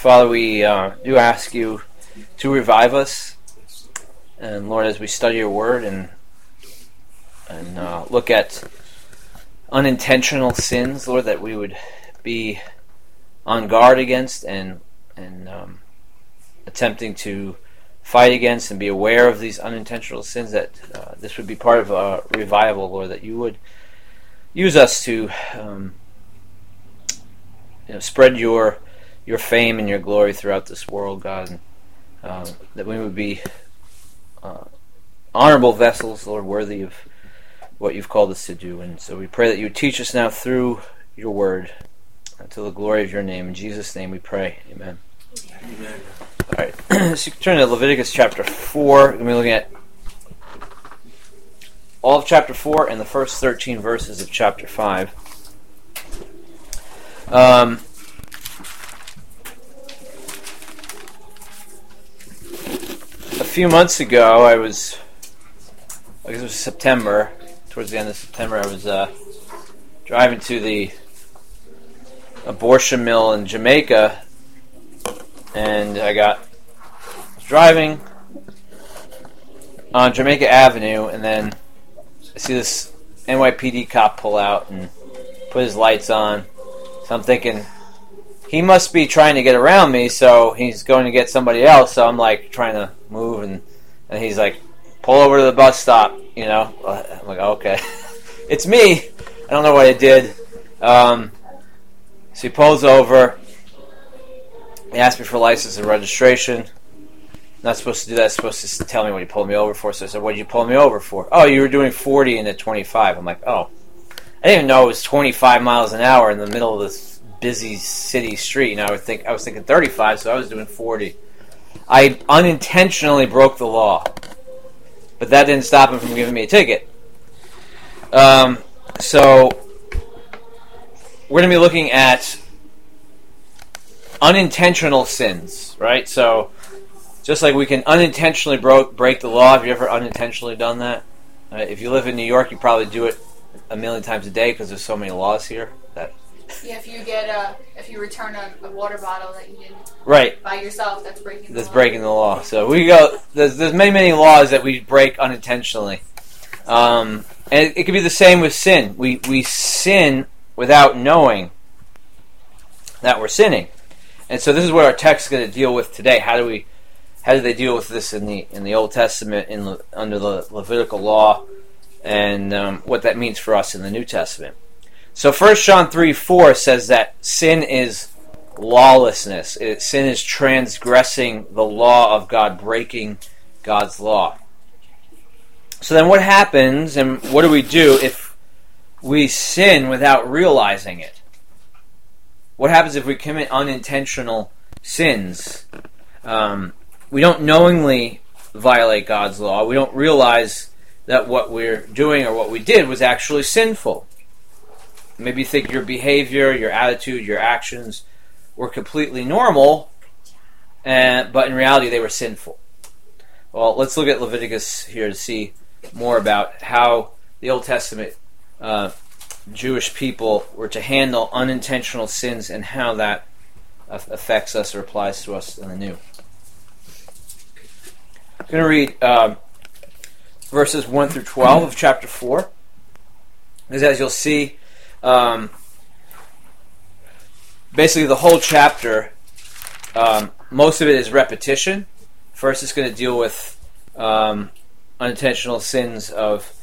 Father, we do ask you to revive us, and Lord, as we study your word and look at unintentional sins, Lord, that we would be on guard against and attempting to fight against and be aware of these unintentional sins, that this would be part of a revival, Lord, that you would use us to spread your fame and your glory throughout this world, God, and that we would be honorable vessels, Lord, worthy of what you've called us to do. And so we pray that you would teach us now through your word to the glory of your name. In Jesus' name we pray. Amen. Amen. All right, so you can turn to Leviticus chapter 4. We're going to be looking at all of chapter 4 and the first 13 verses of chapter 5. A few months ago, I guess it was September, towards the end of September, I was driving to the abortion mill in Jamaica, and I was driving on Jamaica Avenue, and then I see this NYPD cop pull out and put his lights on. So I'm thinking, he must be trying to get around me, so he's going to get somebody else. So I'm like trying to move, and he's like, pull over to the bus stop, I'm like, okay. It's me. I don't know what I did. So he pulls over. He asked me for license and registration. Not supposed to do that. Supposed to tell me what he pulled me over for. So I said, what did you pull me over for? Oh, you were doing 40 into 25. I'm like, oh. I didn't even know it was 25 miles an hour in the middle of this busy city street. I was thinking 35, so I was doing 40. I unintentionally broke the law. But that didn't stop him from giving me a ticket. So we're going to be looking at unintentional sins, right? So just like we can unintentionally break the law, have you ever unintentionally done that? If you live in New York, you probably do it a million times a day because there's so many laws here. Yeah, if you return a water bottle that you didn't by yourself, that's breaking the law. Breaking the law. So there's many laws that we break unintentionally. And it could be the same with sin. We sin without knowing that we're sinning. And so this is what our text is going to deal with today. How do they deal with this in the Old Testament under the Levitical law, and what that means for us in the New Testament? So 1 John 3:4 says that sin is lawlessness. Sin is transgressing the law of God, breaking God's law. So then what happens, and what do we do if we sin without realizing it? What happens if we commit unintentional sins? We don't knowingly violate God's law. We don't realize that what we're doing or what we did was actually sinful. Maybe you think your behavior, your attitude, your actions were completely normal, but in reality they were sinful. Well, let's look at Leviticus here to see more about how the Old Testament Jewish people were to handle unintentional sins and how that affects us or applies to us in the New. I'm going to read verses 1 through 12 of chapter 4. Because as you'll see, basically the whole chapter, most of it is repetition. First it's going to deal with unintentional sins of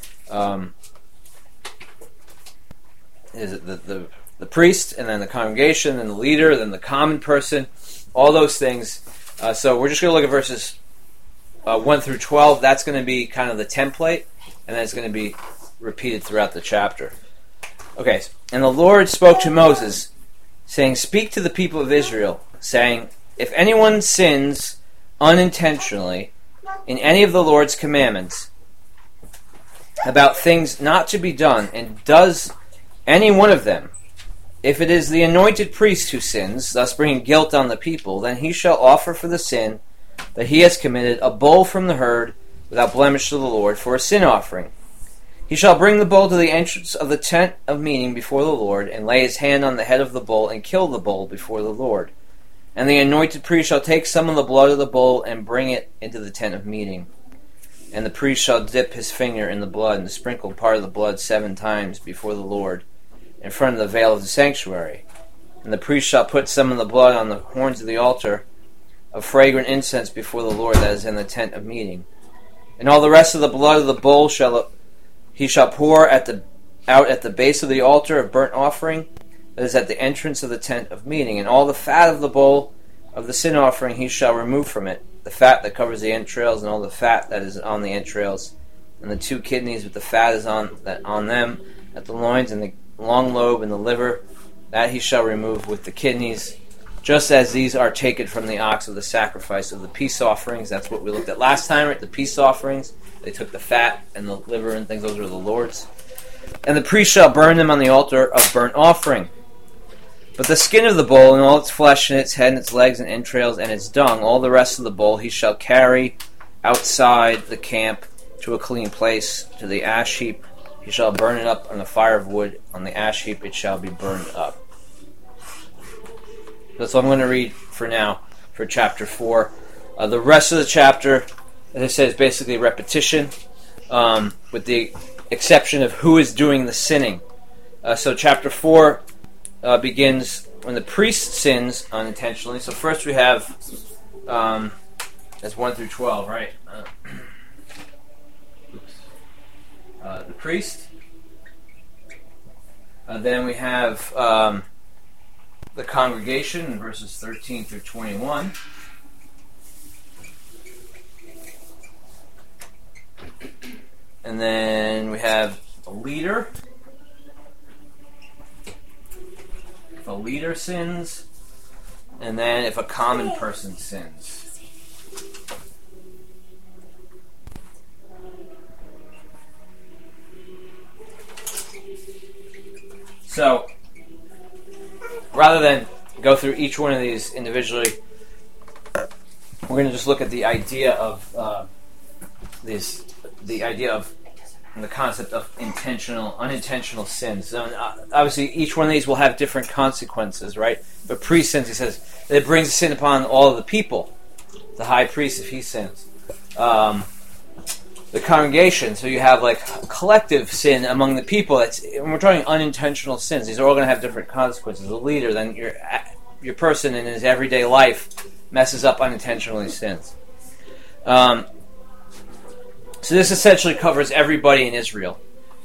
the priest, and then the congregation, and the leader, then the common person, all those things. So we're just going to look at verses 1 through 12. That's going to be kind of the template, and then it's going to be repeated throughout the chapter. Okay, and the Lord spoke to Moses, saying, "Speak to the people of Israel, saying, if anyone sins unintentionally in any of the Lord's commandments about things not to be done, and does any one of them, if it is the anointed priest who sins, thus bringing guilt on the people, then he shall offer for the sin that he has committed a bull from the herd without blemish to the Lord for a sin offering. He shall bring the bull to the entrance of the tent of meeting before the Lord, and lay his hand on the head of the bull, and kill the bull before the Lord. And the anointed priest shall take some of the blood of the bull and bring it into the tent of meeting. And the priest shall dip his finger in the blood and sprinkle part of the blood 7 times before the Lord in front of the veil of the sanctuary. And the priest shall put some of the blood on the horns of the altar of fragrant incense before the Lord that is in the tent of meeting. And all the rest of the blood of the bull he shall pour out at the base of the altar of burnt offering that is at the entrance of the tent of meeting. And all the fat of the bull of the sin offering he shall remove from it, the fat that covers the entrails, and all the fat that is on the entrails, and the 2 kidneys with the fat is on them, at the loins, and the long lobe, and the liver, that he shall remove with the kidneys, just as these are taken from the ox of the sacrifice of the peace offerings. That's what we looked at last time, right? The peace offerings. They took the fat and the liver and things. Those are the Lord's. And the priest shall burn them on the altar of burnt offering. But the skin of the bull, and all its flesh, and its head, and its legs, and entrails, and its dung, all the rest of the bull, he shall carry outside the camp to a clean place, to the ash heap. He shall burn it up on the fire of wood. On the ash heap it shall be burned up. That's what I'm going to read for now, for chapter 4. The rest of the chapter, as I said, is basically a repetition, with the exception of who is doing the sinning. So chapter 4 begins when the priest sins unintentionally. So first we have, that's 1 through 12, right? The priest. Then we have the congregation in verses 13 through 21. And then we have a leader. If a leader sins, and then if a common person sins. So, rather than go through each one of these individually, we're going to just look at the idea of the concept of unintentional sins. So, obviously, each one of these will have different consequences, right? But priest sins, he says, it brings sin upon all of the people. The high priest, if he sins. The congregation, so you have like collective sin among the people. When we're talking unintentional sins, these are all going to have different consequences. The leader, then your person in his everyday life messes up unintentionally sins. So this essentially covers everybody in Israel.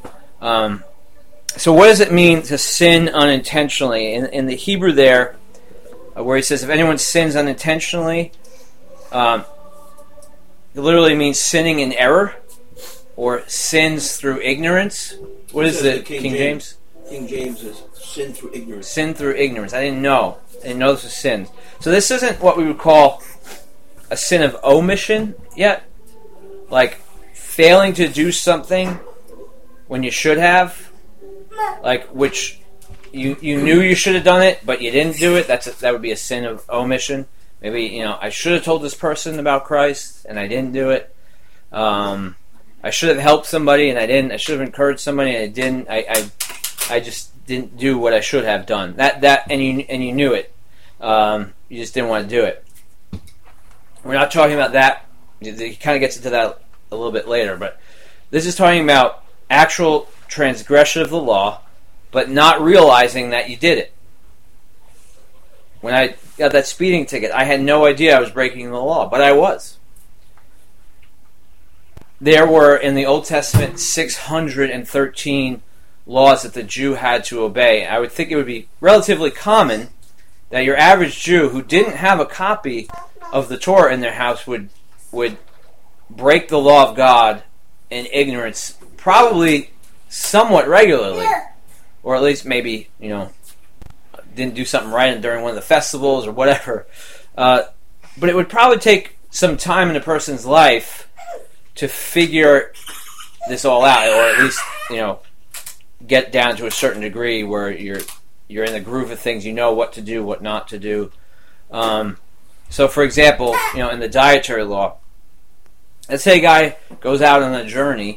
So what does it mean to sin unintentionally? In the Hebrew there, where he says, if anyone sins unintentionally, it literally means sinning in error, or sins through ignorance. What is the King James? King James is sin through ignorance. Sin through ignorance. I didn't know this was sin. So this isn't what we would call a sin of omission yet. Like failing to do something when you should have. Like which you knew you should have done it, but you didn't do it. That would be a sin of omission. Maybe, I should have told this person about Christ, and I didn't do it. I should have helped somebody, and I didn't. I should have encouraged somebody, and I didn't. I just didn't do what I should have done. And you knew it. You just didn't want to do it. We're not talking about that. He kind of gets into that a little bit later, but this is talking about actual transgression of the law, but not realizing that you did it. When I got that speeding ticket, I had no idea I was breaking the law, but I was. There were, in the Old Testament, 613 laws that the Jew had to obey. I would think it would be relatively common that your average Jew who didn't have a copy of the Torah in their house would break the law of God in ignorance, probably somewhat regularly. Or at least maybe, didn't do something right during one of the festivals or whatever. But it would probably take some time in a person's life to figure this all out, or at least, get down to a certain degree where you're in the groove of things, you know what to do, what not to do. So, for example, in the dietary law, let's say a guy goes out on a journey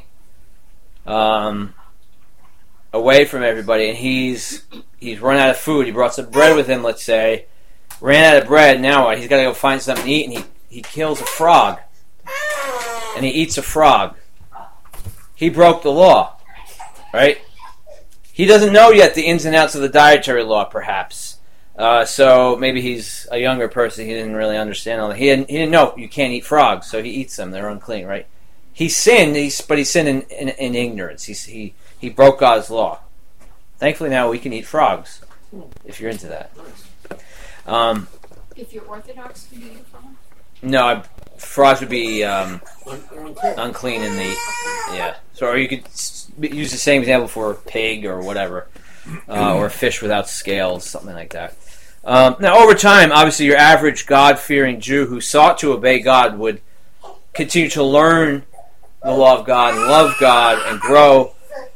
away from everybody, and he's run out of food. He brought some bread with him, let's say, ran out of bread. Now he's got to go find something to eat, and he kills a frog, and he eats a frog. He broke the law, right? He doesn't know yet the ins and outs of the dietary law, perhaps. So maybe he's a younger person. He didn't really understand all that. He didn't know you can't eat frogs, so he eats them. They're unclean, right? He sinned, but he sinned in ignorance. He broke God's law. Thankfully, now we can eat frogs, if you're into that. If you're Orthodox, can you eat frog? No, frogs would be unclean in the... Yeah. So, or you could use the same example for a pig or whatever, or a fish without scales, something like that. Now, over time, obviously, your average God-fearing Jew who sought to obey God would continue to learn the law of God and love God and grow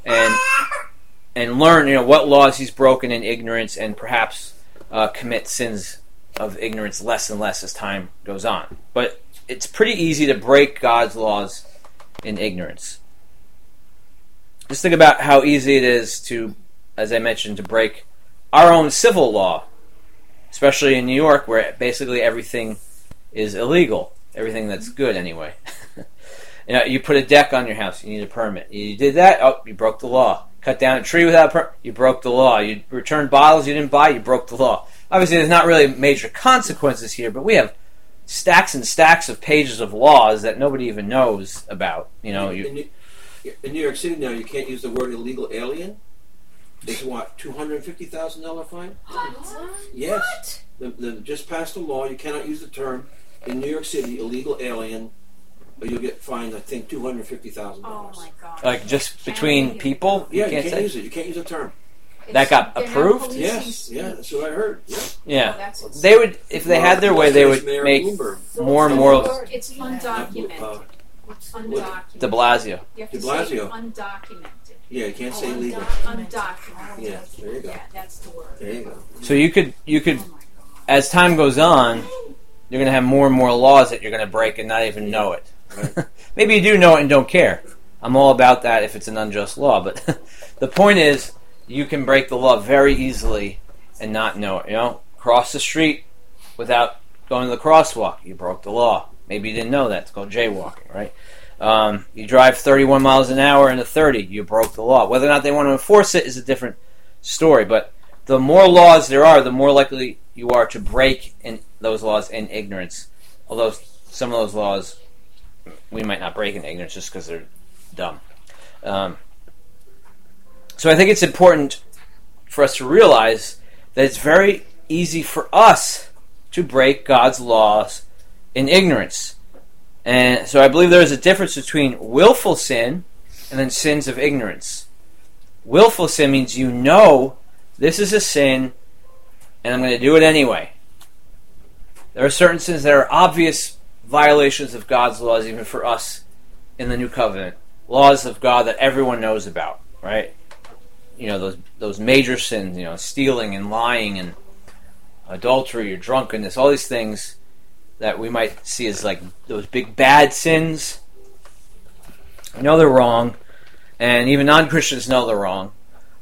and learn, what laws he's broken in ignorance, and perhaps commit sins of ignorance less and less as time goes on. But it's pretty easy to break God's laws in ignorance. Just think about how easy it is to, as I mentioned, to break our own civil law, especially in New York, where basically everything is illegal. Everything that's good, anyway. You put a deck on your house, you need a permit. You did that, you broke the law. Cut down a tree without a permit, you broke the law. You returned bottles you didn't buy, you broke the law. Obviously, there's not really major consequences here, but we have stacks and stacks of pages of laws that nobody even knows about. In New York City now, you can't use the word illegal alien. It's what, $250,000 fine? What? Yes. They just passed a law. You cannot use the term in New York City illegal alien, or you'll get fined, I think, $250,000. Oh my God! Like just between people? Yeah, you can't use it. You can't use the term. That got approved? Yes, that's what I heard. Yeah. They would, if they had their way, they would make more and more. It's undocumented. De Blasio. You have to say undocumented. Yeah, you can't say legal. Undocumented. Yeah, there you go. Yeah, that's the word. There you go. So you could, as time goes on, you're going to have more and more laws that you're going to break and not even know it. Right. Maybe you do know it and don't care. I'm all about that if it's an unjust law, but the point is, you can break the law very easily and not know it. Cross the street without going to the crosswalk. You broke the law. Maybe you didn't know that. It's called jaywalking, right? You drive 31 miles an hour in a 30. You broke the law. Whether or not they want to enforce it is a different story. But the more laws there are, the more likely you are to break those laws in ignorance. Although some of those laws we might not break in ignorance just because they're dumb. So I think it's important for us to realize that it's very easy for us to break God's laws in ignorance. And so I believe there is a difference between willful sin and then sins of ignorance. Willful sin means you know this is a sin and I'm going to do it anyway. There are certain sins that are obvious violations of God's laws, even for us in the New Covenant. Laws of God that everyone knows about, right? Those major sins, stealing and lying and adultery or drunkenness, all these things that we might see as like those big bad sins. I know they're wrong, and even non-Christians know they're wrong.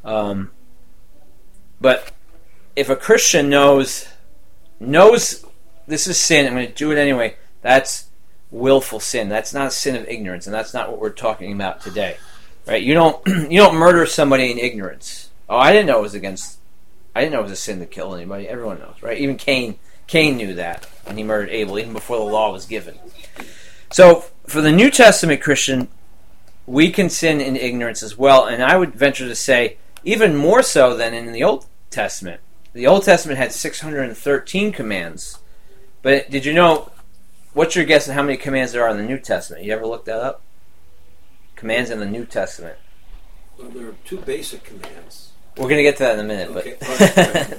But if a Christian knows this is sin, I'm going to do it anyway, that's willful sin. That's not a sin of ignorance, and that's not what we're talking about today. Right? You don't murder somebody in ignorance. Oh, I didn't know it was a sin to kill anybody. Everyone knows, right? Even Cain knew that, and he murdered Abel even before the law was given. So, for the New Testament Christian, we can sin in ignorance as well, and I would venture to say even more so than in the Old Testament. The Old Testament had 613 commands, but did you know? What's your guess on how many commands there are in the New Testament? You ever looked that up? Commands in the New Testament. Well, there are two basic commands. We're going to get to that in a minute, Okay.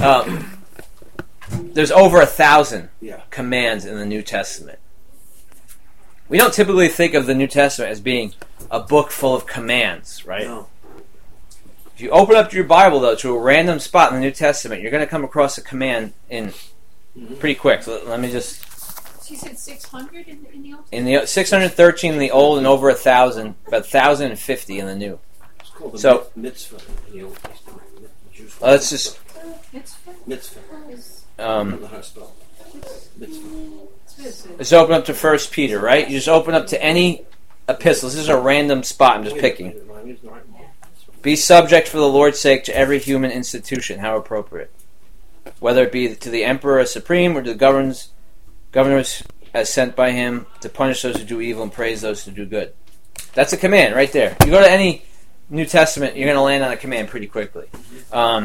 but there's over 1,000 commands in the New Testament. We don't typically think of the New Testament as being a book full of commands, right? No. If you open up your Bible, though, to a random spot in the New Testament, you're going to come across a command in pretty quick. So let me just... You said 600 in the Old? In the 613 in the Old and over 1,000, about 1,050 in the New. It's called the mitzvah in the Old Testament. Let's just Mitzvah. I don't know how to spell mitzvah. Let's open up to 1 Peter, right? You just open up to any epistle. This is a random spot I'm just picking. Be subject for the Lord's sake to every human institution, how appropriate. Whether it be to the emperor as supreme or to the governors as sent by him to punish those who do evil and praise those who do good. That's a command right there. You go to any New Testament, you're going to land on a command pretty quickly. And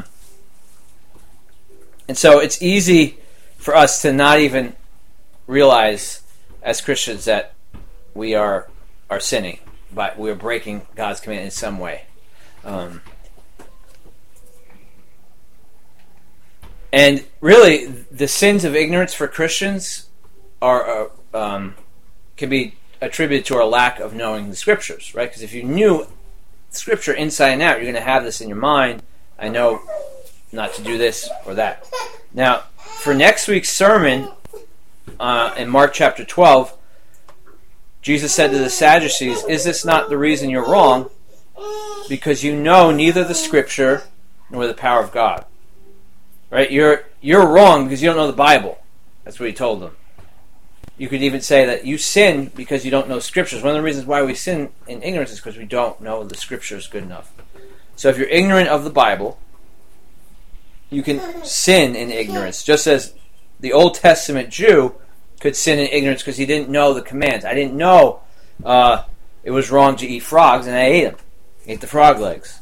so it's easy for us to not even realize as Christians that we are sinning, but we're breaking God's command in some way. And really, the sins of ignorance for Christians are can be attributed to our lack of knowing the Scriptures, right? Because if you knew Scripture inside and out, you're going to have this in your mind. I know not to do this or that. Now, for next week's sermon, in Mark chapter 12, Jesus said to the Sadducees, "Is this not the reason you're wrong? Because you know neither the Scripture nor the power of God." Right? You're wrong because you don't know the Bible. That's what he told them. You could even say that you sin because you don't know Scriptures. One of the reasons why we sin in ignorance is because we don't know the Scriptures good enough. So if you're ignorant of the Bible, you can sin in ignorance, just as the Old Testament Jew could sin in ignorance because he didn't know the commands. I didn't know it was wrong to eat frogs, and I ate them. Ate the frog legs.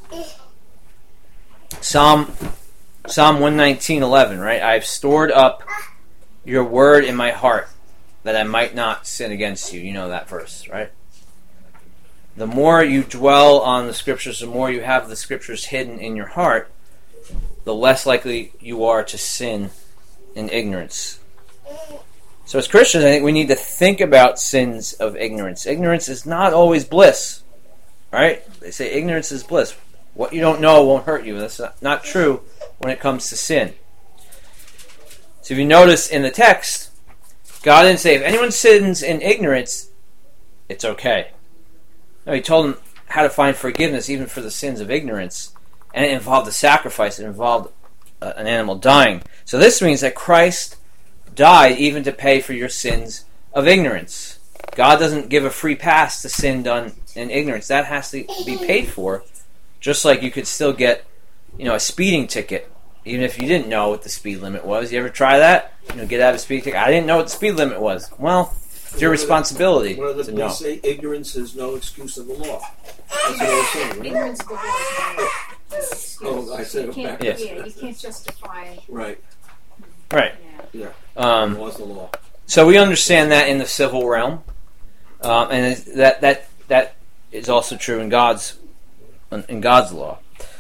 Psalm 119:11, right? I've stored up your word in my heart that I might not sin against you. You know that verse, right? The more you dwell on the Scriptures, the more you have the Scriptures hidden in your heart, the less likely you are to sin in ignorance. So as Christians, I think we need to think about sins of ignorance. Ignorance is not always bliss, right? They say ignorance is bliss. What you don't know won't hurt you. That's not true when it comes to sin. So if you notice in the text, God didn't say, if anyone sins in ignorance, it's okay. No, he told them how to find forgiveness even for the sins of ignorance. And it involved a sacrifice. It involved an animal dying. So this means that Christ died even to pay for your sins of ignorance. God doesn't give a free pass to sin done in ignorance. That has to be paid for. Just like you could still get, a speeding ticket, even if you didn't know what the speed limit was. You ever try that? Get out of a speeding ticket. I didn't know what the speed limit was. Well, it's your responsibility to know. They say ignorance is no excuse of the law. That's what I was saying, right? Ignorance of the law is not Oh, I said it back. Yeah, you can't justify. Right. Right. Yeah. The law's the law. So we understand that in the civil realm, and that is also true in God's law.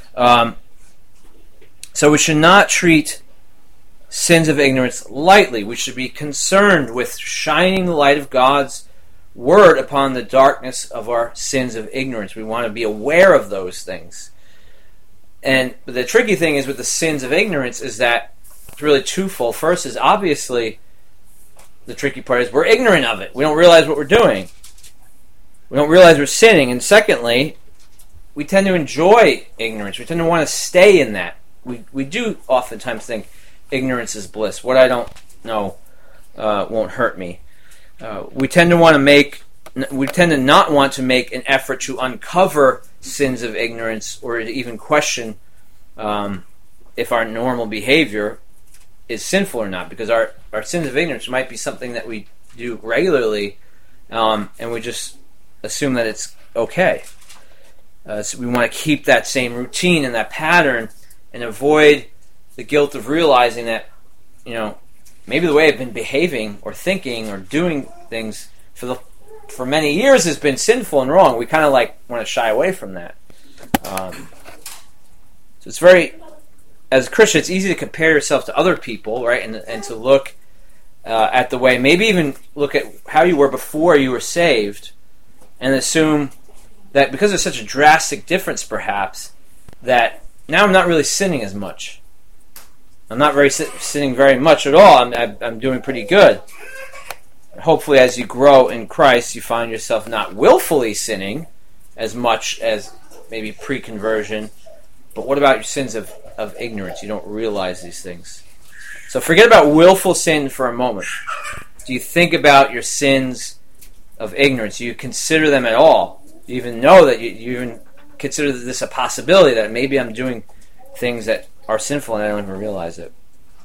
So we should not treat sins of ignorance lightly. We should be concerned with shining the light of God's word upon the darkness of our sins of ignorance. We want to be aware of those things. And the tricky thing is with the sins of ignorance is that it's really twofold. First is obviously the tricky part is we're ignorant of it. We don't realize what we're doing. We don't realize we're sinning. And secondly, we tend to enjoy ignorance. We tend to want to stay in that. We do oftentimes think ignorance is bliss. What I don't know won't hurt me. We tend to not want to make an effort to uncover sins of ignorance or to even question if our normal behavior is sinful or not, because our sins of ignorance might be something that we do regularly, and we just assume that it's okay. So we want to keep that same routine and that pattern and avoid the guilt of realizing that, maybe the way I've been behaving or thinking or doing things for many years has been sinful and wrong. We kind of want to shy away from that. So it's as a Christian, it's easy to compare yourself to other people, right? And to look at the way, maybe even look at how you were before you were saved and assume that because there's such a drastic difference, perhaps, that now I'm not really sinning as much. I'm not sinning very much at all. I'm doing pretty good. Hopefully, as you grow in Christ, you find yourself not willfully sinning as much as maybe pre-conversion. But what about your sins of of ignorance. You don't realize these things. So forget about willful sin for a moment. Do you think about your sins of ignorance? Do you consider them at all? Do you even know that you even consider this a possibility that maybe I'm doing things that are sinful and I don't even realize it?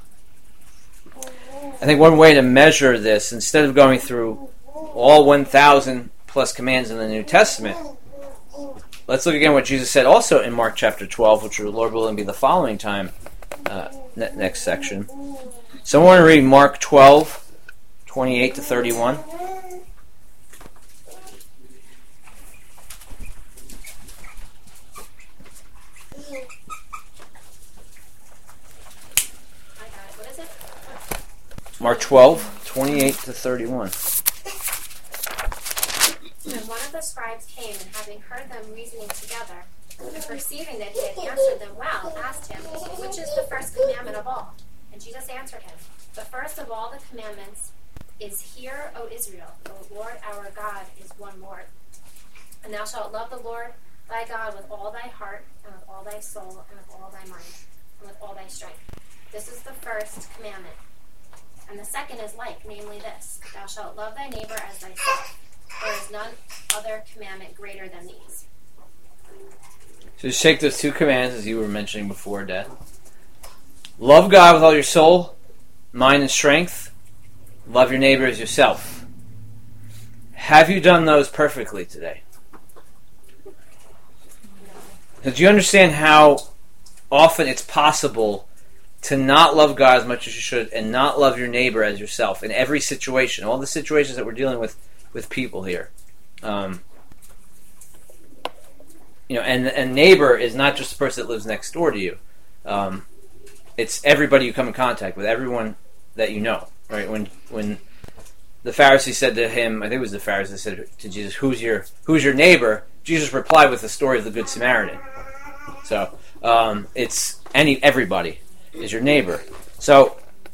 I think one way to measure this, instead of going through all 1,000 plus commands in the New Testament, let's look again what Jesus said also in Mark chapter 12, which the Lord willing be the following time, next section. So I want to read Mark 12, 28 to 31. Mark 12, 28 to 31. And one of the scribes came, and having heard them reasoning together, and perceiving that he had answered them well, asked him, which is the first commandment of all? And Jesus answered him, the first of all the commandments is, Hear, O Israel, the Lord our God is one Lord. And thou shalt love the Lord thy God with all thy heart, and with all thy soul, and with all thy mind, and with all thy strength. This is the first commandment. And the second is like, namely this, thou shalt love thy neighbor as thyself. There is none other commandment greater than these. So just take those two commands, as you were mentioning before, Dad. Love God with all your soul, mind, and strength. Love your neighbor as yourself. Have you done those perfectly today? So do you understand how often it's possible to not love God as much as you should and not love your neighbor as yourself in every situation, all the situations that we're dealing with people here? And neighbor is not just the person that lives next door to you. It's everybody you come in contact with, everyone that you know. Right? When the Pharisee said to him, I think it was the Pharisee that said to Jesus, "Who's your neighbor?" Jesus replied with the story of the Good Samaritan. So it's everybody is your neighbor. So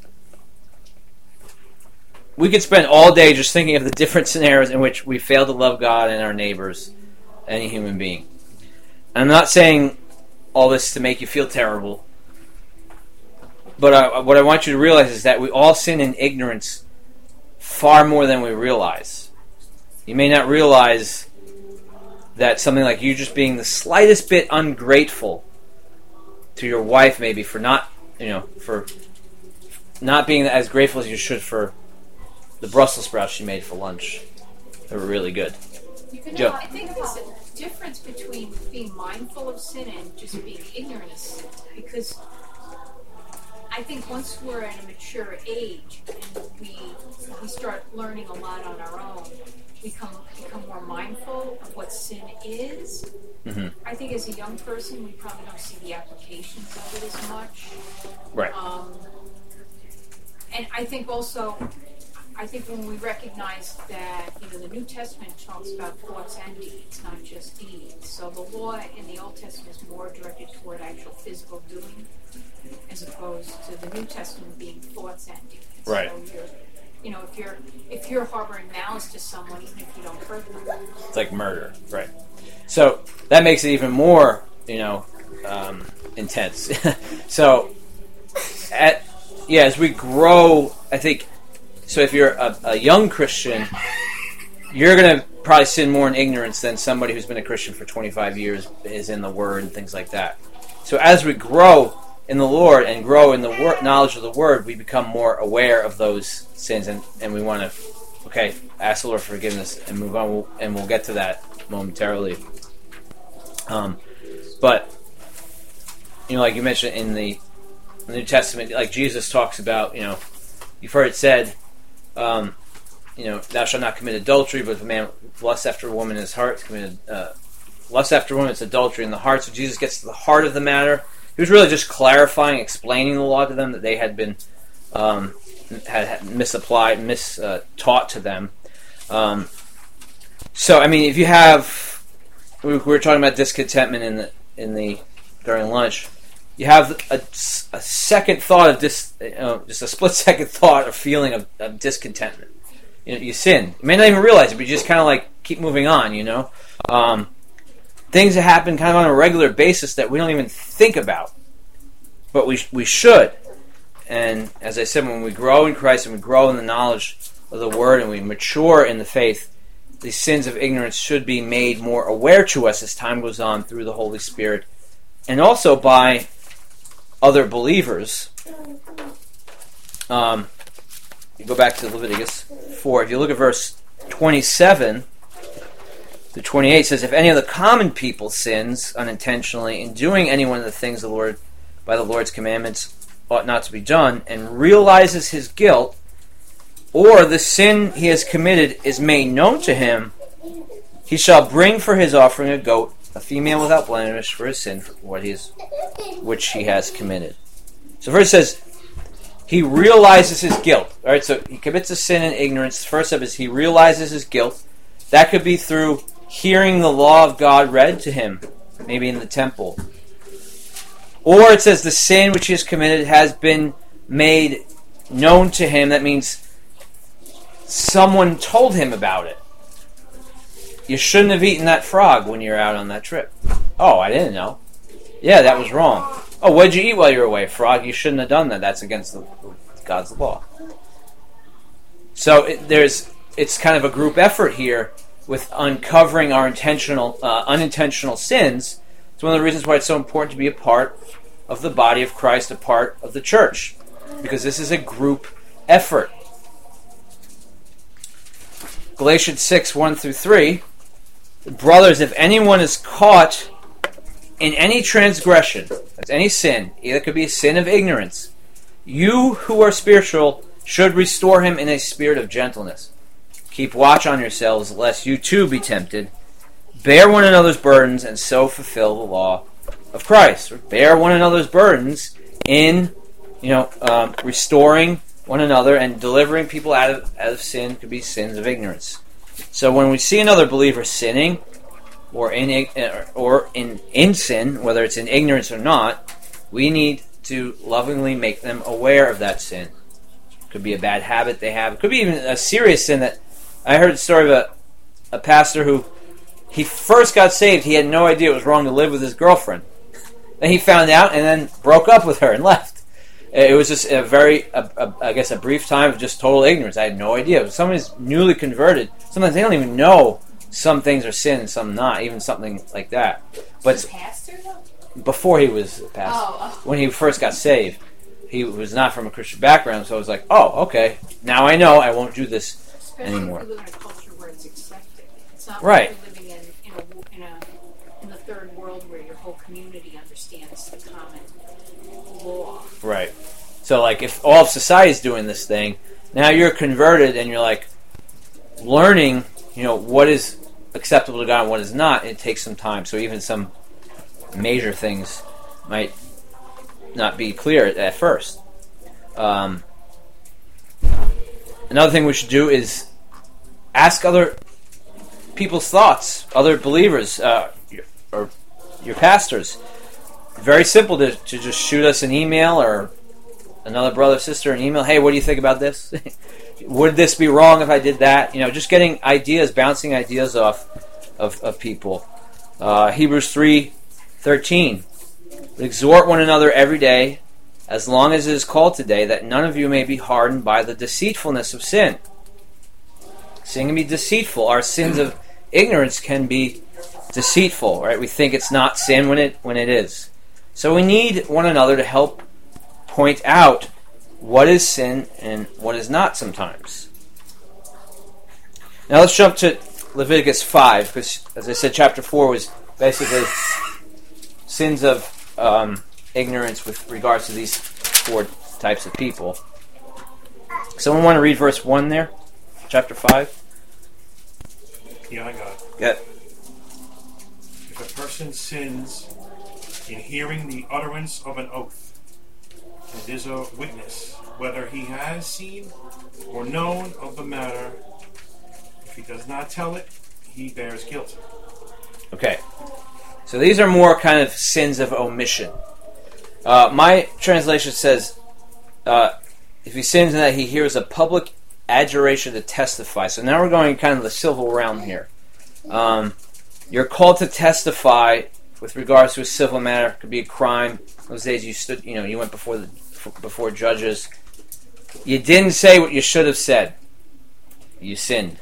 we could spend all day just thinking of the different scenarios in which we fail to love God and our neighbors, any human being. I'm not saying all this to make you feel terrible, but what I want you to realize is that we all sin in ignorance far more than we realize. You may not realize that something like you just being the slightest bit ungrateful to your wife, maybe for not being as grateful as you should for the Brussels sprouts she made for lunch. They were really good. I think there's a difference between being mindful of sin and just being ignorant of sin. Because I think once we're at a mature age and we start learning a lot on our own, we become more mindful of what sin is. Mm-hmm. I think as a young person, we probably don't see the applications of it as much. Right. And I think also, when we recognize that, the New Testament talks about thoughts and deeds, not just deeds. So the law in the Old Testament is more directed toward actual physical doing, as opposed to the New Testament being thoughts and deeds. Right. So if you're harboring malice to someone, even if you don't hurt them, it's like murder, right? So that makes it even more, intense. So, as we grow, I think. So if you're a young Christian, you're going to probably sin more in ignorance than somebody who's been a Christian for 25 years is in the Word and things like that. So as we grow in the Lord and grow in the knowledge of the Word, we become more aware of those sins, and we want to, ask the Lord for forgiveness and move on, and we'll get to that momentarily. But, like you mentioned in the New Testament, like Jesus talks about, you've heard it said, thou shalt not commit adultery, but if a man lusts after a woman in his heart, committed lust after a woman, it's adultery in the heart. So Jesus gets to the heart of the matter. He was really just clarifying, explaining the law to them that they had been had misapplied, taught to them. So if you have, we were talking about discontentment during lunch. You have a second thought of just a split second thought or feeling of discontentment. You sin. You may not even realize it, but you just kind of keep moving on. Things that happen kind of on a regular basis that we don't even think about. but we should. And as I said, when we grow in Christ and we grow in the knowledge of the Word and we mature in the faith, these sins of ignorance should be made more aware to us as time goes on through the Holy Spirit, and also by other believers. You go back to Leviticus 4. If you look at verse 27 to 28, it says, "If any of the common people sins unintentionally in doing any one of the things the Lord by the Lord's commandments ought not to be done, and realizes his guilt, or the sin he has committed is made known to him, he shall bring for his offering a goat, a female without blemish, for his sin, for which he has committed." So first it says, he realizes his guilt. All right, so he commits a sin in ignorance. The first step is he realizes his guilt. That could be through hearing the law of God read to him, maybe in the temple. Or it says the sin which he has committed has been made known to him. That means someone told him about it. You shouldn't have eaten that frog when you're out on that trip. Oh, I didn't know. Yeah, that was wrong. Oh, what did you eat while you were away, frog? You shouldn't have done that. That's against God's law. So it's kind of a group effort here with uncovering our unintentional sins. It's one of the reasons why it's so important to be a part of the body of Christ, a part of the church, because this is a group effort. Galatians 6, 1 through 3. Brothers, if anyone is caught in any transgression, that's any sin, either could be a sin of ignorance, you who are spiritual should restore him in a spirit of gentleness. Keep watch on yourselves, lest you too be tempted. Bear one another's burdens, and so fulfill the law of Christ. Or bear one another's burdens in, restoring one another and delivering people out of sin could be sins of ignorance. So when we see another believer sinning, or in sin, whether it's in ignorance or not, we need to lovingly make them aware of that sin. It could be a bad habit they have. It could be even a serious sin. That I heard the story of a pastor who, he first got saved, he had no idea it was wrong to live with his girlfriend. Then he found out and then broke up with her and left. It was just a brief time of just total ignorance. I had no idea. If someone is newly converted, sometimes they don't even know some things are sin and some not, even something like that. But pastor, though? Before he was a pastor, when he first got saved, he was not from a Christian background, so I was like, oh, okay, now I know I won't do this anymore. Especially if you live in a culture where it's accepted. It's not right. Like you're living in the third world where your whole community understands the common law. Right. So, like, if all of society is doing this thing, now you're converted and you're, like, learning, what is acceptable to God and what is not. It takes some time. So even some major things might not be clear at first. Another thing we should do is ask other people's thoughts, other believers, or your pastors. Very simple to just shoot us an email, or another brother or sister an email. Hey, what do you think about this? Would this be wrong if I did that? Just getting ideas, bouncing ideas off of people. Hebrews 3:13. Exhort one another every day, as long as it is called today, that none of you may be hardened by the deceitfulness of sin. Sin can be deceitful. Our sins of ignorance can be deceitful, right? We think it's not sin when it is. So we need one another to help point out what is sin and what is not sometimes. Now let's jump to Leviticus 5, because as I said, chapter 4 was basically sins of ignorance with regards to these 4 types of people. Someone want to read verse 1 there? Chapter 5? Yeah, I got it. Yeah. If a person sins in hearing the utterance of an oath, and is a witness, whether he has seen or known of the matter, if he does not tell it, he bears guilt. Okay. So these are more kind of sins of omission. My translation says, if he sins in that he hears a public adjuration to testify. So now we're going kind of the civil realm here. You're called to testify with regards to a civil matter. It could be a crime. Those days you went before judges. You didn't say what you should have said. You sinned.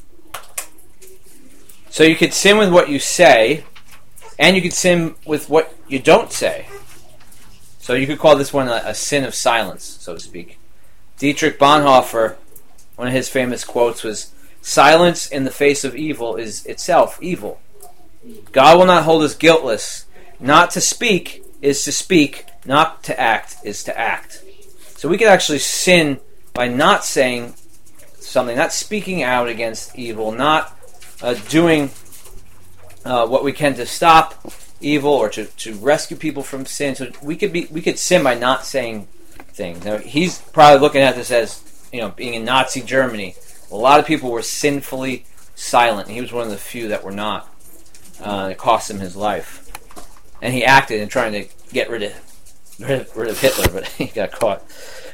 So you could sin with what you say, and you could sin with what you don't say. So you could call this one a sin of silence, so to speak. Dietrich Bonhoeffer, one of his famous quotes was, "Silence in the face of evil is itself evil. God will not hold us guiltless. Not to speak is to speak. Not to act is to act." So we could actually sin by not saying something, not speaking out against evil, not doing what we can to stop evil or to rescue people from sin. So we could sin by not saying things. Now he's probably looking at this as, being in Nazi Germany. A lot of people were sinfully silent, and he was one of the few that were not. It cost him his life, and he acted in trying to get rid of Hitler, but he got caught.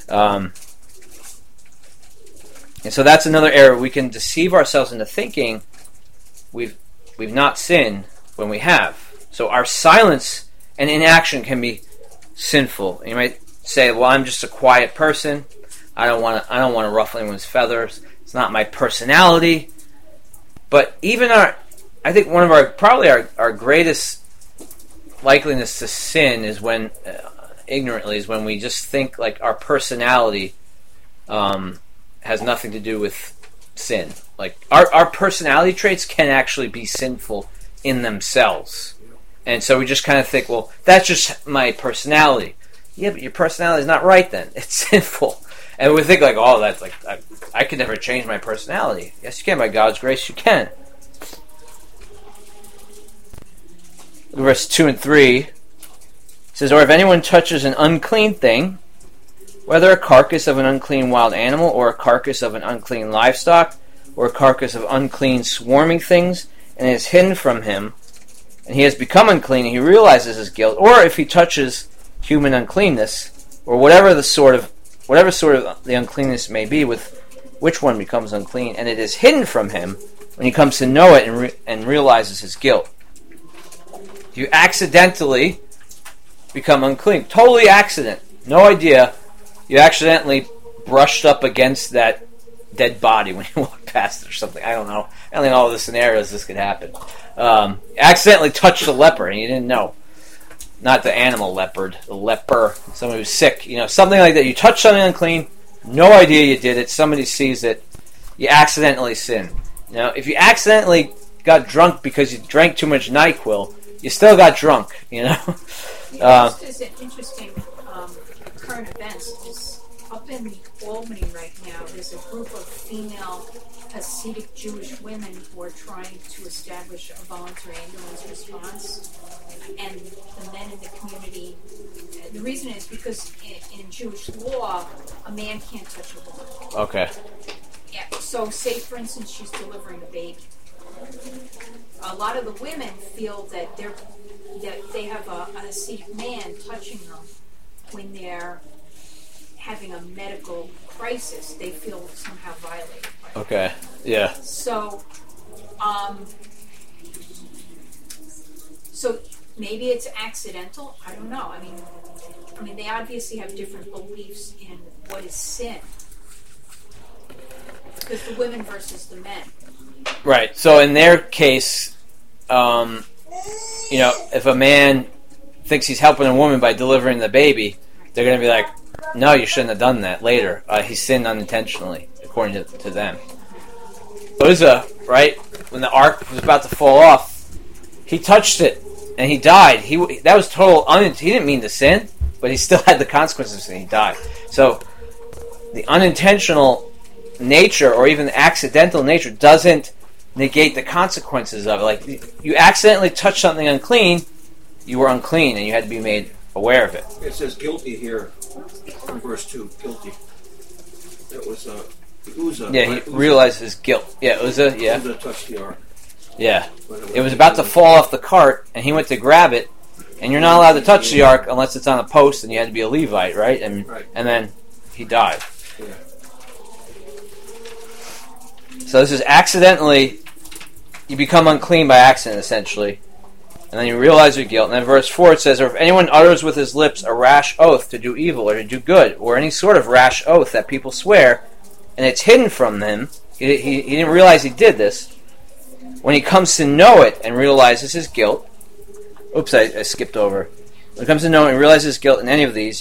And so that's another error. We can deceive ourselves into thinking we've not sinned when we have. So our silence and inaction can be sinful. You might say, "Well, I'm just a quiet person. I don't want to ruffle anyone's feathers. It's not my personality." But even I think one of our greatest likeliness to sin is when ignorantly is when we just think like our personality has nothing to do with sin. Like our personality traits can actually be sinful in themselves. And so we just kind of think, well, that's just my personality. Yeah, but your personality is not right then. It's sinful. And we think like, oh, that's like, I could never change my personality. Yes, you can. By God's grace, you can. Verse 2 and 3 says, "Or if anyone touches an unclean thing, whether a carcass of an unclean wild animal, or a carcass of an unclean livestock, or a carcass of unclean swarming things, and it is hidden from him, and he has become unclean, and he realizes his guilt, or if he touches human uncleanness, or whatever sort of the uncleanness may be, with which one becomes unclean, and it is hidden from him when he comes to know it and realizes his guilt." If you accidentally become unclean, totally accident, no idea, you accidentally brushed up against that dead body when you walk past it or something. I don't know. I don't know all the scenarios this could happen. Accidentally touched a leper and you didn't know. Not the animal leopard, the leper, someone who's sick, something like that. You touch something unclean, no idea you did it, somebody sees it, you accidentally sin. If you accidentally got drunk because you drank too much NyQuil, you still got drunk, Just as an interesting current events is up in Albany right now. There's a group of female Hasidic Jewish women who are trying to establish a voluntary ambulance response, and the men in the community. The reason is because in Jewish law, a man can't touch a woman. Okay. Yeah. So, say for instance, she's delivering a baby. A lot of the women feel that they have a Hasidic man touching them when they're having a medical crisis. They feel somehow violated. Okay. Yeah. So maybe it's accidental. I don't know. I mean, they obviously have different beliefs in what is sin. Because the women versus the men. Right. So in their case, if a man thinks he's helping a woman by delivering the baby, they're going to be like, "No, you shouldn't have done that." Later, he sinned unintentionally, according to them. Uzzah, right, when the ark was about to fall off, he touched it and he died. That was total. He didn't mean to sin, but he still had the consequences and he died. So the unintentional nature or even the accidental nature doesn't negate the consequences of it. Like, you accidentally touched something unclean, you were unclean and you had to be made aware of it. It says guilty here in verse 2, guilty. It was Uzzah. Yeah, right? he realized his guilt. Yeah, Uzzah, yeah. Uzzah touched the ark. Yeah. It was about to fall off the cart and he went to grab it, and you're not allowed to touch the ark unless it's on a post and you had to be a Levite, right? And then he died. Yeah. So this is accidentally, you become unclean by accident, essentially. And And then you realize your guilt. And then verse 4 it says, or if anyone utters with his lips a rash oath to do evil or to do good, or any sort of rash oath that people swear, and it's hidden from him, he didn't realize he did this, when he comes to know it and realizes his guilt, oops, I skipped over. When he comes to know it and realizes his guilt in any of these,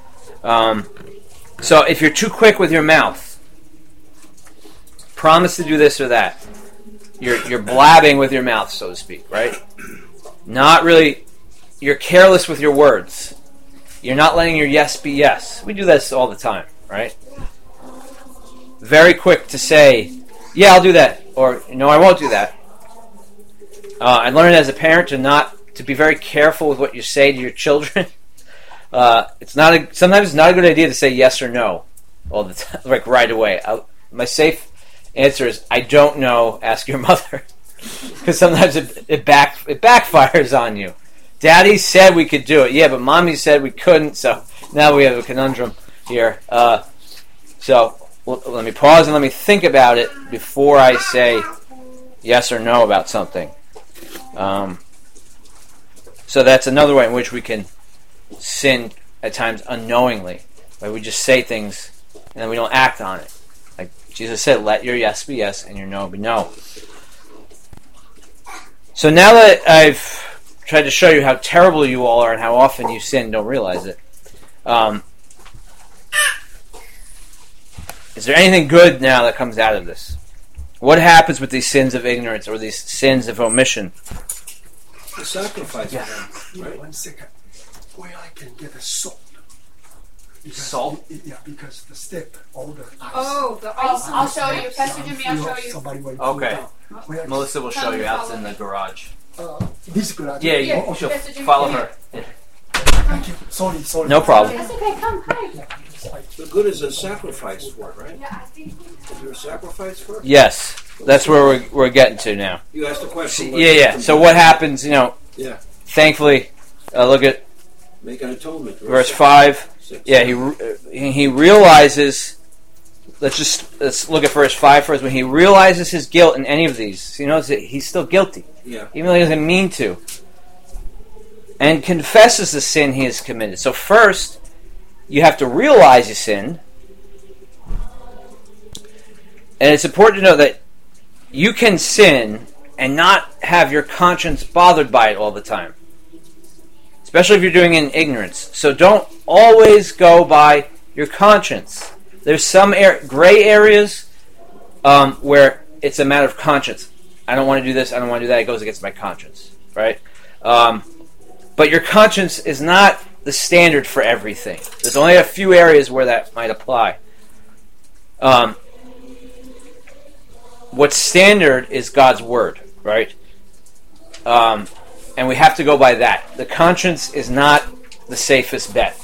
so if you're too quick with your mouth, promise to do this or that, you're blabbing with your mouth, so to speak, right? Not really, you're careless with your words. You're not letting your yes be yes. We do this all the time, right? Very quick to say, yeah, I'll do that, or no, I won't do that. I learned as a parent to be very careful with what you say to your children. Sometimes it's not a good idea to say yes or no all the time, like right away. My safe answer is, I don't know, ask your mother. Because sometimes it backfires on you. Daddy said we could do it. Yeah, but Mommy said we couldn't, so now we have a conundrum here. So let me pause and let me think about it before I say yes or no about something. So that's another way in which we can sin at times unknowingly. Where we just say things and then we don't act on it. Like Jesus said, let your yes be yes and your no be no. So now that I've tried to show you how terrible you all are and how often you sin and don't realize it, is there anything good now that comes out of this? What happens with these sins of ignorance or these sins of omission? The sacrifice of them, right? 1 second. Where I can get a salt. Salt? Because the stick, all the ice. Oh, the ice. I'll show you. Pastor Jimmy, I'll show you. Somebody will Okay. Melissa will show you out in the garage. This garage? Yeah, she'll follow her. Yeah. Thank you. Sorry. No problem. That's okay, come, hi. The good is a sacrifice for it, right? Yeah, I think. Is there a sacrifice for it? Yes, that's where we're getting to now. You asked the question. Yeah. So what happens, Yeah. Thankfully, look at Make an atonement. verse 5. 6. Yeah, he realizes. Let's look at verse 5 first. When he realizes his guilt in any of these, he knows that he's still guilty, even though he doesn't mean to, and confesses the sin he has committed. So first, you have to realize you sinned, and it's important to know that you can sin and not have your conscience bothered by it all the time, especially if you're doing it in ignorance. So don't always go by your conscience. There's some gray areas where it's a matter of conscience. I don't want to do this, I don't want to do that, it goes against my conscience, right? But your conscience is not the standard for everything. There's only a few areas where that might apply. What's standard is God's Word, right? And we have to go by that. The conscience is not the safest bet.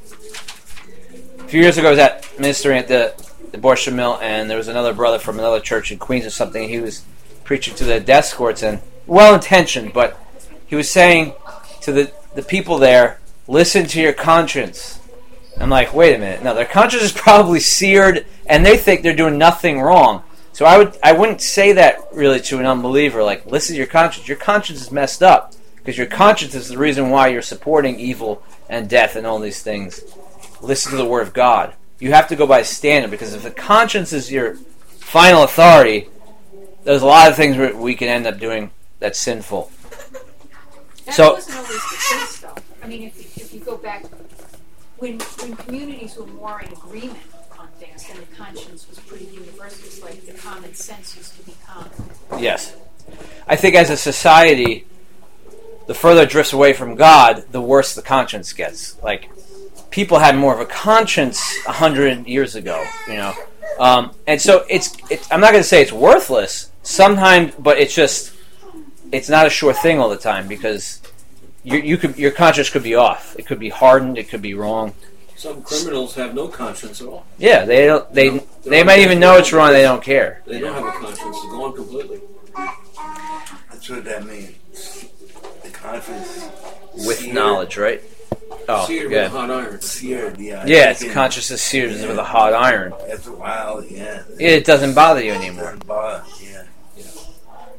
A few years ago, I was ministering at the Borsha Mill, and there was another brother from another church in Queens or something, and he was preaching to the death courts, and well-intentioned, but he was saying to the people there, listen to your conscience. I'm like, wait a minute. No, their conscience is probably seared, and they think they're doing nothing wrong. So I wouldn't say that really to an unbeliever, like, listen to your conscience. Your conscience is messed up, because your conscience is the reason why you're supporting evil and death and all these things. Listen to the Word of God. You have to go by standard, because if the conscience is your final authority, there's a lot of things we can end up doing that's sinful. That wasn't always the case, though. I mean, if you go back, when communities were more in agreement on things, then the conscience was pretty universal. It's like the common sense used to be common. Yes. I think as a society, the further it drifts away from God, the worse the conscience gets. Like, people had more of a conscience 100 years ago, and so it's. I'm not going to say it's worthless sometimes, but it's not a sure thing all the time, because your conscience could be off. It could be hardened. It could be wrong. Some criminals have no conscience at all. Yeah, they might even know it's wrong. They don't care. They don't have a conscience. They're gone completely. That's what that means. The conscience with knowledge, right? Oh, seared yeah. with hot iron. Seared, yeah. Yeah, it's conscious is seared with a hot iron. After a while, yeah. It doesn't bother you anymore. Doesn't bother, yeah.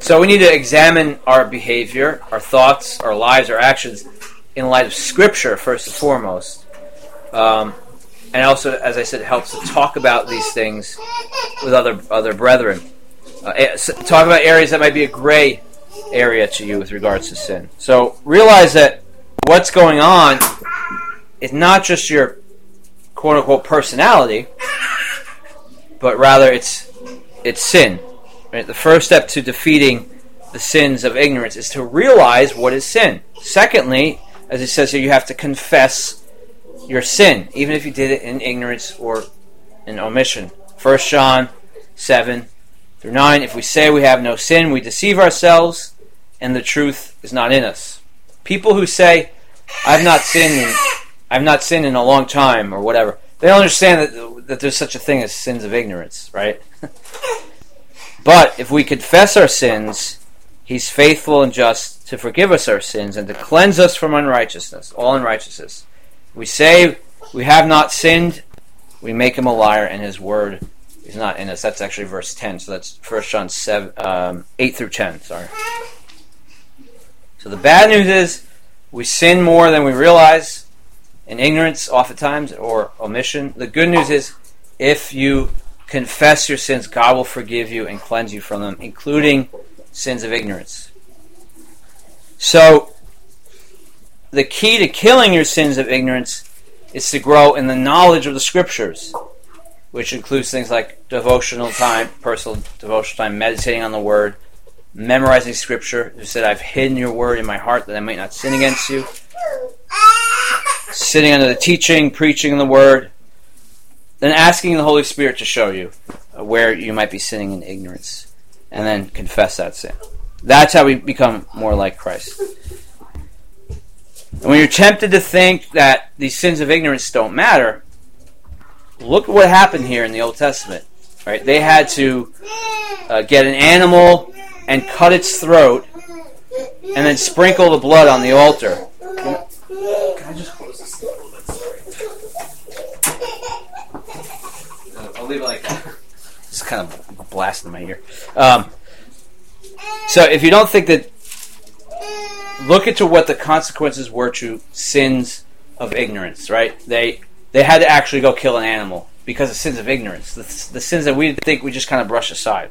So we need to examine our behavior, our thoughts, our lives, our actions in light of Scripture first and foremost. And also, as I said, it helps to talk about these things with other brethren. Talk about areas that might be a gray area to you with regards to sin. So realize that what's going on is not just your quote-unquote personality, but rather it's sin. Right? The first step to defeating the sins of ignorance is to realize what is sin. Secondly, as it says here, you have to confess your sin, even if you did it in ignorance or in omission. 1 John 7-9, if we say we have no sin, we deceive ourselves, and the truth is not in us. People who say, I've not sinned in a long time, or whatever, they don't understand that there's such a thing as sins of ignorance, right? But if we confess our sins, He's faithful and just to forgive us our sins and to cleanse us from unrighteousness, all unrighteousness. We say we have not sinned, we make Him a liar, and His word is not in us. That's actually verse 10. So that's 1 John 8-10. Sorry. So the bad news is we sin more than we realize, in ignorance oftentimes, or omission. The good news is if you confess your sins, God will forgive you and cleanse you from them, including sins of ignorance. So the key to killing your sins of ignorance is to grow in the knowledge of the Scriptures, which includes things like devotional time, personal devotional time, meditating on the Word, memorizing Scripture. You said, I've hidden your Word in my heart that I might not sin against you. Sitting under the teaching, preaching the Word, then asking the Holy Spirit to show you where you might be sinning in ignorance, and then confess that sin. That's how we become more like Christ. And when you're tempted to think that these sins of ignorance don't matter, look at what happened here in the Old Testament. Right? They had to get an animal and cut its throat, and then sprinkle the blood on the altar. Can I just close this a little bit? Sorry. I'll leave it like that. It's kind of blasting my ear. So if you don't think that, look into what the consequences were to sins of ignorance, right? They had to actually go kill an animal because of sins of ignorance. The sins that we think we just kind of brush aside.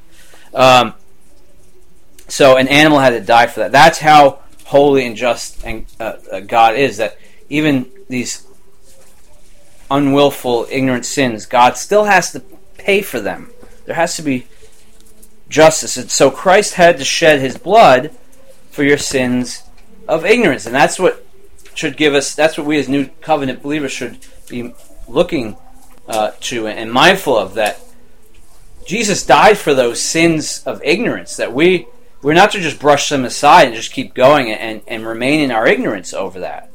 So an animal had to die for that. That's how holy and just and God is, that even these unwillful, ignorant sins, God still has to pay for them. There has to be justice. And so Christ had to shed His blood for your sins of ignorance. And that's what should give us, that's what we as New Covenant believers should be looking to and mindful of, that Jesus died for those sins of ignorance, that we're not to just brush them aside and just keep going and remain in our ignorance over that.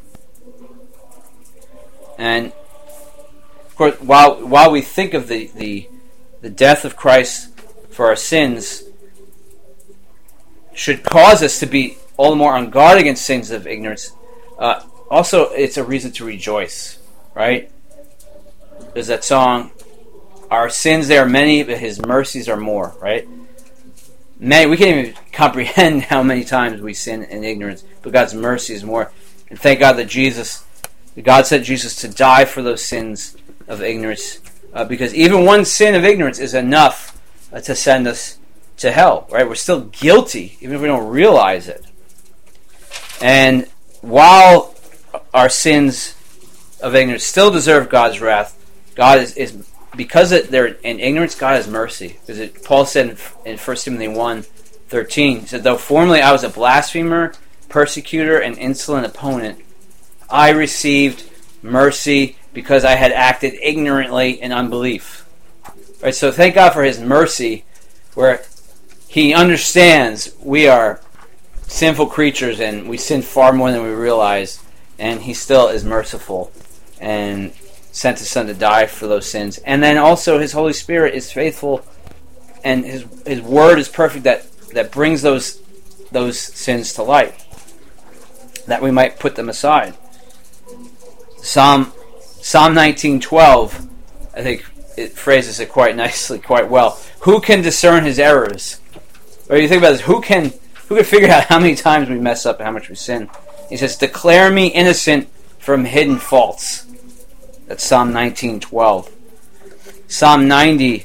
And of course, while we think of the death of Christ for our sins should cause us to be all the more on guard against sins of ignorance, also it's a reason to rejoice, right? There's that song, our sins they are many, but His mercies are more, right? We can't even comprehend how many times we sin in ignorance, but God's mercy is more. And thank God that God sent Jesus to die for those sins of ignorance, because even one sin of ignorance is enough to send us to hell, right? We're still guilty, even if we don't realize it. And while our sins of ignorance still deserve God's wrath, God is because they're in ignorance, God has mercy. Because Paul said in 1 Timothy 1:13, he said, though formerly I was a blasphemer, persecutor, and insolent opponent, I received mercy because I had acted ignorantly in unbelief. Right, so thank God for His mercy, where He understands we are sinful creatures and we sin far more than we realize, and He still is merciful and sent His Son to die for those sins. And then also His Holy Spirit is faithful, and His Word is perfect, that brings those sins to light, that we might put them aside. Psalm 19:12, I think it phrases it quite nicely, quite well. Who can discern His errors? Or you think about this, who can figure out how many times we mess up and how much we sin? He says, declare me innocent from hidden faults. That's Psalm 19:12. Psalm 90,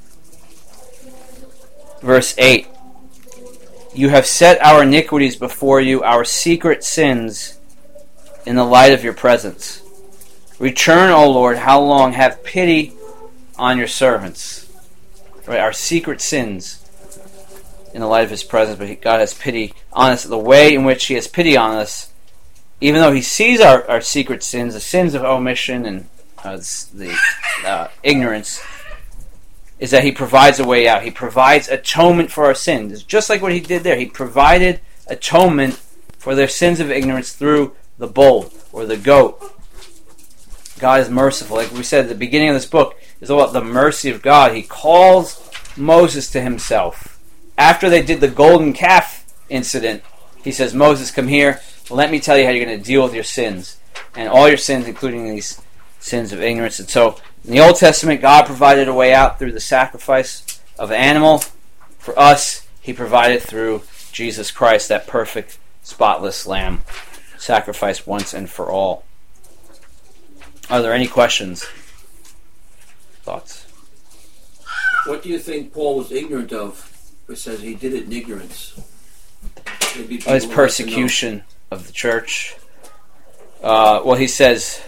verse 8. You have set our iniquities before you, our secret sins in the light of your presence. Return, O Lord, how long? Have pity on your servants. Right, our secret sins in the light of his presence, but God has pity on us. The way in which he has pity on us, even though he sees our secret sins, the sins of omission and the ignorance, is that he provides a way out. He provides atonement for our sins. It's just like what he did there. He provided atonement for their sins of ignorance through the bull or the goat. God is merciful. Like we said at the beginning of this book, it's all about the mercy of God. He calls Moses to himself. After they did the golden calf incident, he says, Moses, come here. Let me tell you how you're going to deal with your sins. And all your sins, including these sins of ignorance. And so, in the Old Testament, God provided a way out through the sacrifice of an animal. For us, he provided through Jesus Christ, that perfect, spotless lamb, sacrificed once and for all. Are there any questions? Thoughts? What do you think Paul was ignorant of? It says he did it in ignorance. His persecution of the church. Well, he says,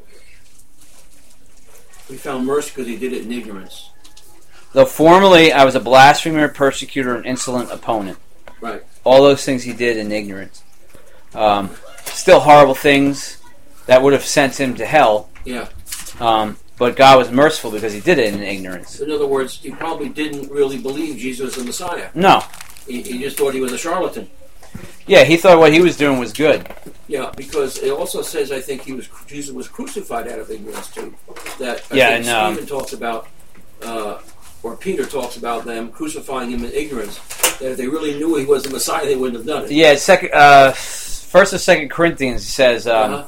we found mercy because he did it in ignorance. Though formerly I was a blasphemer, persecutor, and insolent opponent. Right. All those things he did in ignorance. Still horrible things that would have sent him to hell. Yeah. But God was merciful because he did it in ignorance. In other words, he probably didn't really believe Jesus was the Messiah. No. He just thought he was a charlatan. Yeah, he thought what he was doing was good. Yeah, because it also says, I think Jesus was crucified out of ignorance too. That Stephen talks about, or Peter talks about them crucifying him in ignorance. That if they really knew he was the Messiah, they wouldn't have done it. Yeah, First and Second Corinthians says,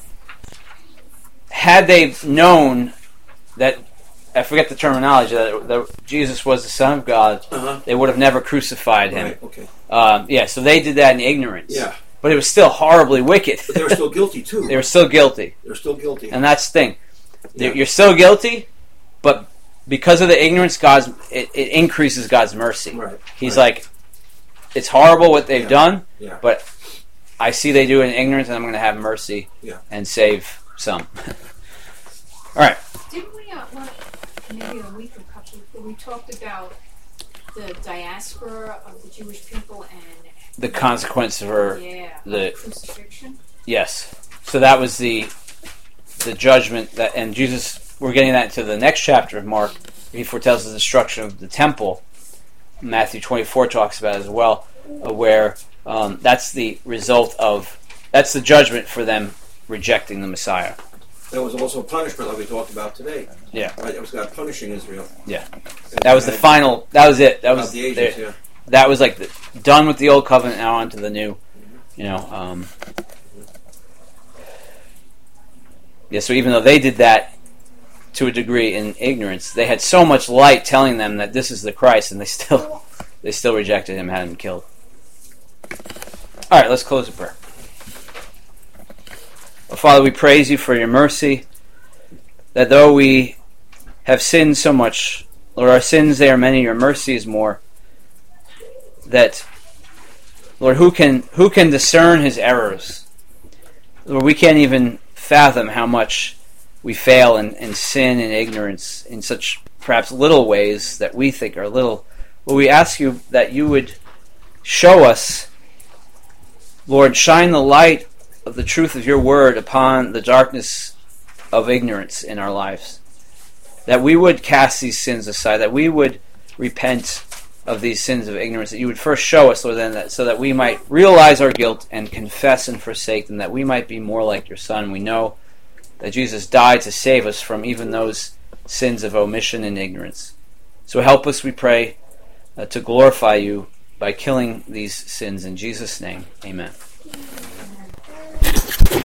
had they known that, I forget the terminology, that Jesus was the Son of God, they would have never crucified him. Right, okay. So they did that in ignorance. Yeah. But it was still horribly wicked. But they were still guilty too. They were still guilty. They're still guilty. And that's the thing. Yeah. You're still guilty, but because of the ignorance, it increases God's mercy. Right. He's like, it's horrible what they've done, yeah. But I see they do it in ignorance, and I'm going to have mercy and save some. All right. Didn't we, maybe a week or a couple, we talked about the diaspora of the Jewish people and the consequence for the crucifixion? Yes. So that was the judgment that, and Jesus, we're getting that into the next chapter of Mark. He foretells the destruction of the temple. Matthew 24 talks about it as well, where that's the result of, that's the judgment for them rejecting the Messiah. That was also punishment like we talked about today. Yeah. Right, that was God punishing Israel. Yeah. That was the final, that was it. That was the ages, that was like done with the old covenant, now on to the new. So even though they did that to a degree in ignorance, they had so much light telling them that this is the Christ, and they still rejected him and had him killed. All right, let's close with prayer. Oh, Father, we praise you for your mercy, that though we have sinned so much, Lord, our sins, they are many, your mercy is more. That, Lord, who can discern his errors? Lord, we can't even fathom how much we fail and sin and ignorance in such perhaps little ways that we think are little. Well, we ask you that you would show us, Lord, shine the light of the truth of your word upon the darkness of ignorance in our lives. That we would cast these sins aside, that we would repent of these sins of ignorance, that you would first show us, Lord, then, so that we might realize our guilt and confess and forsake them, that we might be more like your Son. We know that Jesus died to save us from even those sins of omission and ignorance. So help us, we pray, to glorify you by killing these sins. In Jesus' name, amen.